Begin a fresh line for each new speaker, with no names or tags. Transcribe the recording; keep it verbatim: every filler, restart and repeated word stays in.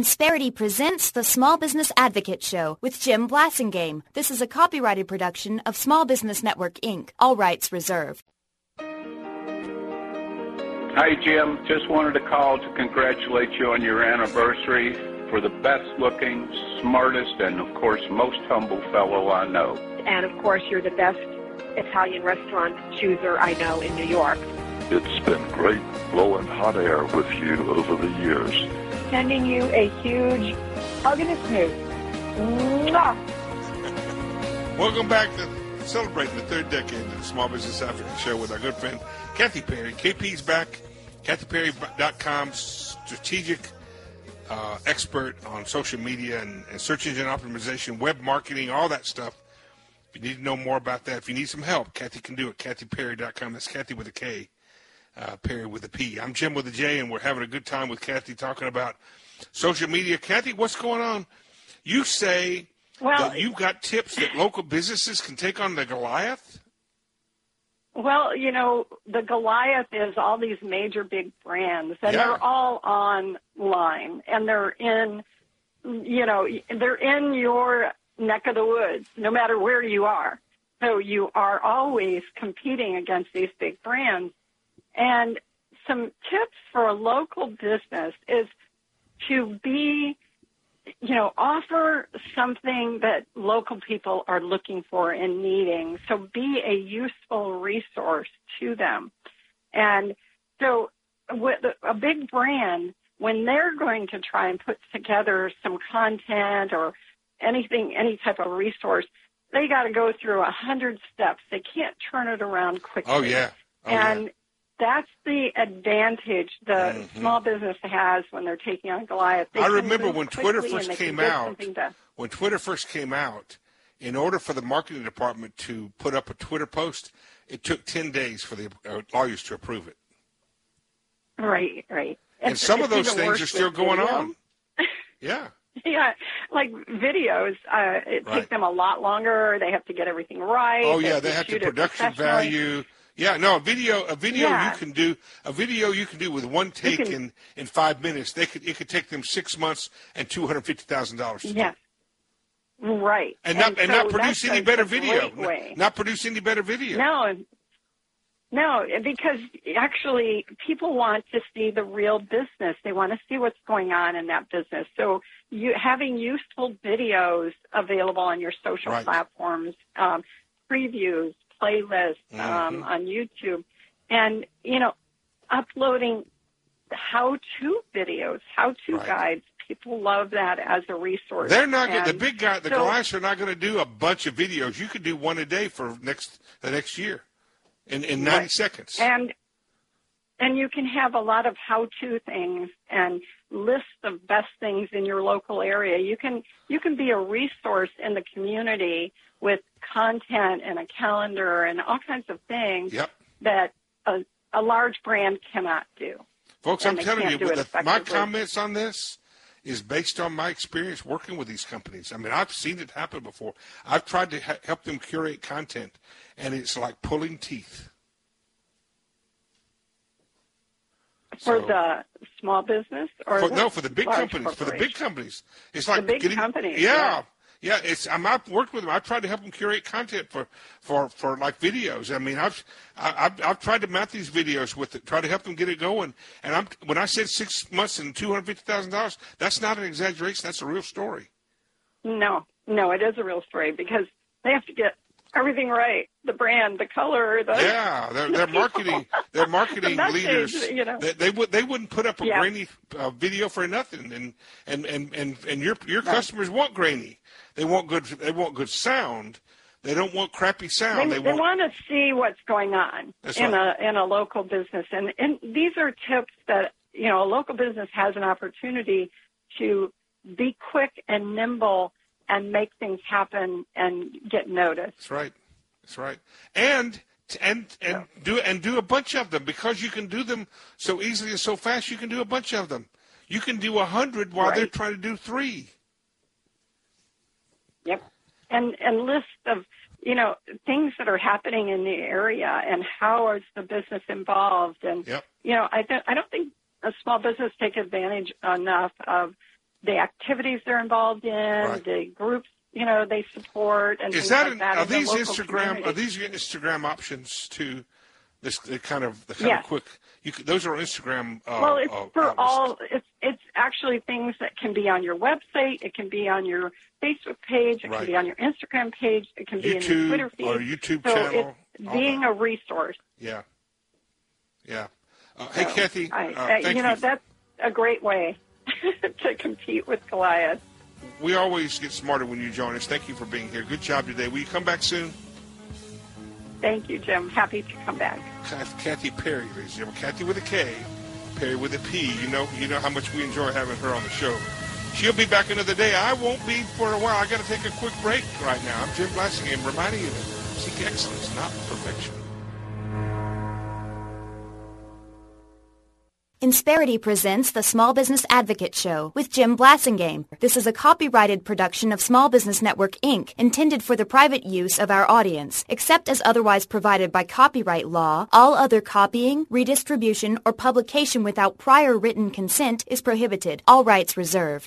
Insperity presents the Small Business Advocate Show with Jim Blasingame. This is a copyrighted production of Small Business Network, Incorporated. All rights reserved.
Hi, Jim. Just wanted to call to congratulate you on your anniversary. For the best-looking, smartest, and, of course, most humble fellow I know.
And, of course, you're the best Italian restaurant chooser I know in New York.
It's been great blowing hot air with you over the years.
Sending you a huge hug and a smooch. Mwah!
Welcome back to celebrating the third decade of the Small Business Advocate Show with our good friend Kathy Perry. K P's back, Kathy Perry dot com, strategic uh, expert on social media and, and search engine optimization, web marketing, all that stuff. If you need to know more about that, if you need some help, Kathy can do it, Kathy Perry dot com. That's Kathy with a K. Uh, Perry with a P. I'm Jim with a J, and we're having a good time with Kathy talking about social media. Kathy, what's going on? You say
well,
that you've got tips that local businesses can take on the Goliath?
Well, you know, the Goliath is all these major big brands, and
yeah.
they're all online, and they're in, you know, they're in your neck of the woods, no matter where you are. So you are always competing against these big brands. And some tips for a local business is to be, you know, offer something that local people are looking for and needing. So be a useful resource to them. And so with a big brand, when they're going to try and put together some content or anything, any type of resource, they got to go through a hundred steps. They can't turn it around quickly.
Oh, yeah. Oh,
and
yeah.
That's the advantage the
mm-hmm.
small business has when they're taking on Goliath. They
I remember when Twitter first
came
came out, to... when Twitter first came out, in order for the marketing department to put up a Twitter post, it took ten days for the uh, lawyers to approve it.
Right, right.
And
it's,
some
it's
of those things are still going
video.
on. Yeah.
Yeah, like videos, uh, it
right.
takes them a lot longer. They have to get everything right.
Oh, yeah,
they,
they have
to
the production value. Yeah, no, a video, a video
yeah.
you can do, a video you can do with one take can, in, in five minutes. They could, it could take them six months and two hundred fifty thousand dollars.
Yes, right,
and not
and,
and
so
not produce any better video.
Way.
Not produce any better video.
No, no, because actually people want to see the real business. They want to see what's going on in that business. So you having useful videos available on your social
right.
platforms, um, previews, playlists um,
mm-hmm.
on YouTube, and, you know, uploading how-to videos, how-to
right.
guides. People love that as a resource.
They're not
and
the big guy. The
so,
Goliaths are not going to do a bunch of videos. You could do one a day for next the next year, in in ninety
right.
seconds.
And and you can have a lot of how-to things and lists of best things in your local area. You can you can be a resource in the community with content and a calendar and all kinds of things
yep.
that a, a large brand cannot do.
Folks,
and
I'm telling you, the, my
effectively.
comments on this is based on my experience working with these companies. I mean, I've seen it happen before. I've tried to ha- help them curate content, and it's like pulling teeth.
For
so,
the small business? or
for,
the
No, for the big companies. For the big companies. It's like
the big
getting,
companies,
yeah.
yeah.
Yeah, it's. I'm, I've worked with them. I've tried to help them curate content for, for, for like videos. I mean, I've I've, I've tried to mount these videos with it, try to help them get it going. And I'm when I said six months and two hundred fifty thousand dollars, that's not an exaggeration. That's a real story.
No, no, it is a real story because they have to get everything right: the brand, the color, the
yeah, they're, they're marketing. They're marketing
the
leaders.
message, you know.
They, they would they wouldn't put up a
yeah.
grainy uh, video for nothing. And and and and, and your your
right.
customers want grainy. They want good. They want good sound. They don't want crappy sound.
They,
they,
they
want,
want to see what's going on
That's
in
right.
a in a local business, and and these are tips that you know a local business has an opportunity to be quick and nimble and make things happen and get noticed.
That's right. That's right. And and and yeah. do and do a bunch of them because you can do them so easily and so fast. You can do a bunch of them. You can do a hundred while
right.
they're trying to do three.
Yep. And and list of, you know, things that are happening in the area and how is the business involved. And,
yep.
you know, I, th- I don't think a small business take advantage enough of the activities they're involved in,
Right.
the groups, you know, they support, and
Is
things
that
like
an,
that.
are
in the
these
local
Instagram
community.
are these your Instagram options to this the kind of the kind
Yes.
of quick? You could, those are Instagram. Uh,
Well, it's
uh,
for
outlets.
all. It's it's actually things that can be on your website. It can be on your Facebook page. It
Right.
can be on your Instagram page. It can be in your
YouTube
Twitter feed.
or YouTube
so
channel.
it's
all
being
that.
a resource.
Yeah, yeah. Uh, hey,
So
Kathy.
I,
uh,
I,
thank
you know
you.
that's a great way to compete with Goliath.
We always get smarter when you join us. Thank you for being here. Good job today. Will you come back soon?
Thank you, Jim. Happy to come back.
Kathy Perry, ladies and gentlemen. Kathy with a K, Perry with a P. You know, you know how much we enjoy having her on the show. She'll be back another day. I won't be for a while. I got to take a quick break right now. I'm Jim Blassingham, reminding you to seek excellence, not perfection.
Insperity presents the Small Business Advocate Show with Jim Blasingame. This is a copyrighted production of Small Business Network, Incorporated, intended for the private use of our audience. Except as otherwise provided by copyright law, all other copying, redistribution, or publication without prior written consent is prohibited. All rights reserved.